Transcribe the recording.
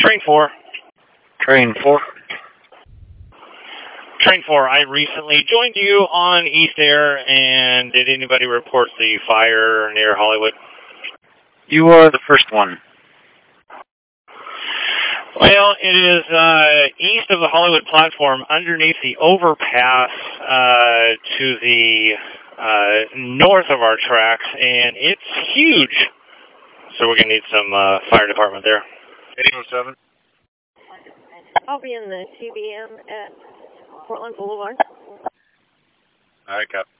Train 4. Train 4. Train 4, I recently joined you on East Air, and did anybody report the fire near Hollywood? You are the first one. Well, it is east of the Hollywood platform, underneath the overpass to the north of our tracks, and it's huge. So we're going to need some fire department there. 807. I'll be in the TBM at Portland Boulevard. All right, copy.